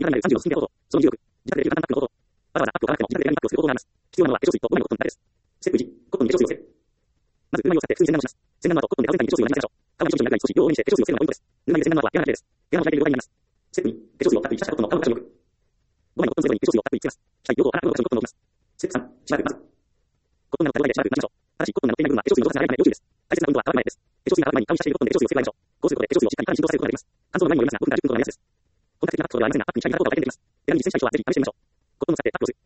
になる30の進展のこと、その重力、自宅できる簡単なップのこと、わざわざアップを買わなくても自宅でアップをする方法があります。必要なのは化粧水と5枚のコットンの種です。ステップ1、コットンに化粧水をつける。まず、うまみを使って普通に洗顔をします。洗顔の後、コットンで泡全体に化粧水をなじませましょう。顔が少々になるぐらい少し量を多めにして化粧水をつけるのがポイントです。うまみで洗顔の後は毛穴のきれいです。毛穴を開いている状態になります。ステップ2、化粧水をたっぷり浸したコットンの顔の箇所に置く。5枚のコットンセットに化粧水をたっぷりつけます。したい両方を穴の箇所にコットンを置きます。ステップ3、しばらく混ぜ。コットンが乗っている間でしばらく混ぜましょう。ただし、コットンが乗っていない部分は化粧水の度が下がらないため要注意です。大切なポイントは乾く前です。化粧水が乾く前に顔に浸しているコットンで化粧水をつけ加えましょう。こうすることで化粧水をしっかり体に浸透させることができます。乾燥の前にもよりますが、5分から10分ほどが目安です。本格的なアップとではありませんが、アップにしたいなとは分かりにできます。選びに実践したい人はぜひ試してみましょう。コットンを使ってアップをする。